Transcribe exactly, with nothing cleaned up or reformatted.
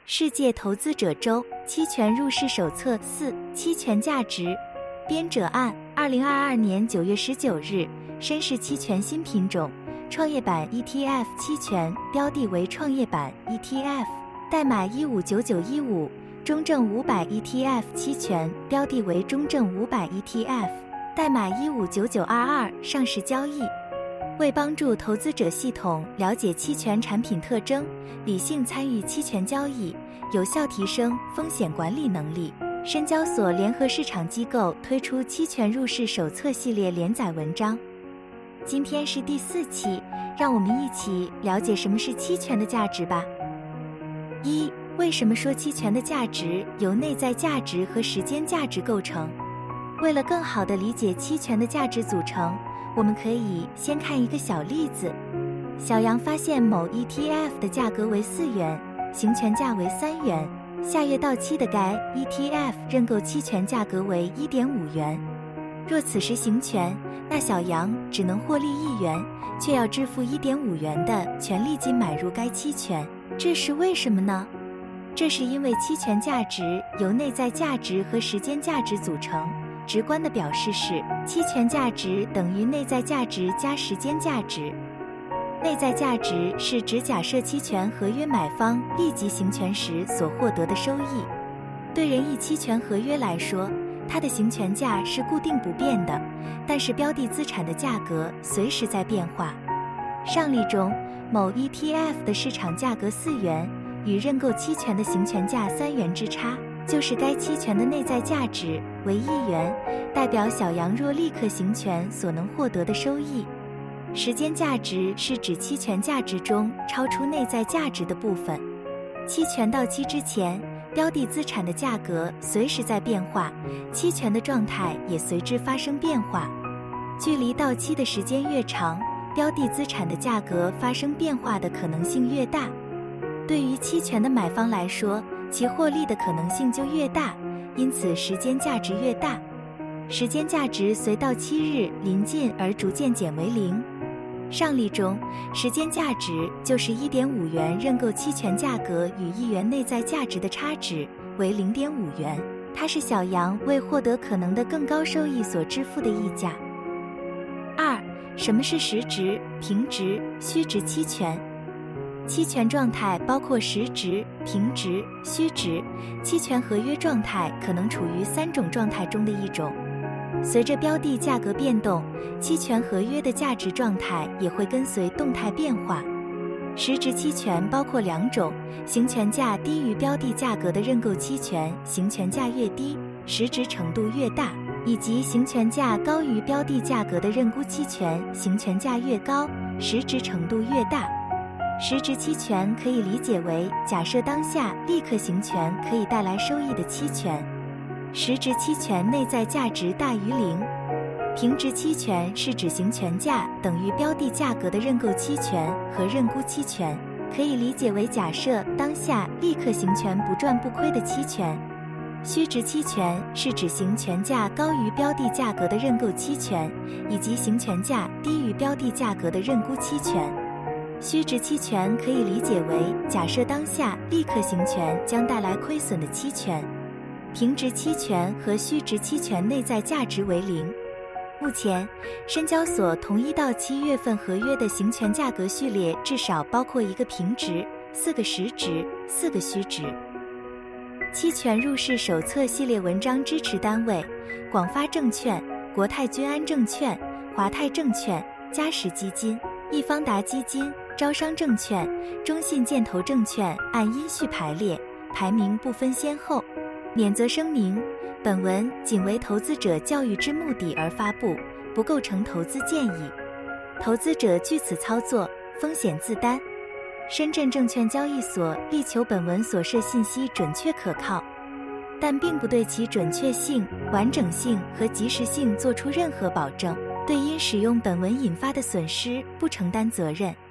世界投资者周期权入市手册四期权价值。编者按二零二二年九月十九日，绅士期权新品种，创业板 E T F 期权，标的为创业板 E T F， 代码一五九九一五，中证五百 E T F 期权，标的为中证五百 E T F， 代码一五九九二二，上市交易。为帮助投资者系统了解期权产品特征，理性参与期权交易，有效提升风险管理能力，深交所联合市场机构推出期权入市手册系列连载文章。今天是第四期，让我们一起了解什么是期权的价值吧。一、为什么说期权的价值由内在价值和时间价值构成？为了更好地理解期权的价值组成，我们可以先看一个小例子。小杨发现某 E T F 的价格为四元，行权价为三元，下月到期的该 E T F 认购期权价格为 一点五元。若此时行权，那小杨只能获利一元，却要支付 一点五元的权利金买入该期权，这是为什么呢？这是因为期权价值由内在价值和时间价值组成。直观的表示是，期权价值等于内在价值加时间价值。内在价值是指假设期权合约买方立即行权时所获得的收益。对任意期权合约来说，它的行权价是固定不变的，但是标的资产的价格随时在变化。上例中，某 E T F 的市场价格四元，与认购期权的行权价三元之差，就是该期权的内在价值为一元，代表小杨若立刻行权所能获得的收益。时间价值是指期权价值中超出内在价值的部分。期权到期之前，标的资产的价格随时在变化，期权的状态也随之发生变化。距离到期的时间越长，标的资产的价格发生变化的可能性越大。对于期权的买方来说，其获利的可能性就越大，因此时间价值越大。时间价值随到期日临近而逐渐减为零。上例中，时间价值就是 一点五元认购期权价格与一元内在价值的差值为 零点五元，它是小杨为获得可能的更高收益所支付的溢价。二、什么是实值、平值、虚值期权？期权状态包括实值、平值、虚值，期权合约状态可能处于三种状态中的一种。随着标的价格变动，期权合约的价值状态也会跟随动态变化。实值期权包括两种，行权价低于标的价格的认购期权，行权价越低，实值程度越大，以及行权价高于标的价格的认沽期权，行权价越高，实值程度越大。实值期权可以理解为假设当下立刻行权可以带来收益的期权。实值期权内在价值大于零。平值期权是指行权价等于标的价格的认购期权和认沽期权，可以理解为假设当下立刻行权不赚不亏的期权。虚值期权是指行权价高于标的价格的认购期权，以及行权价低于标的价格的认沽期权。虚值期权可以理解为假设当下立刻行权将带来亏损的期权。平值期权和虚值期权内在价值为零。目前，深交所同一到期月份合约的行权价格序列至少包括一个平值、四个实值、四个虚值。期权入市手册系列文章支持单位：广发证券、国泰君安证券、华泰证券、嘉实基金、易方达基金、招商证券、中信建投证券按因序排列，排名不分先后。免责声明：本文仅为投资者教育之目的而发布，不构成投资建议。投资者据此操作，风险自担。深圳证券交易所力求本文所涉信息准确可靠，但并不对其准确性、完整性和及时性作出任何保证，对因使用本文引发的损失不承担责任。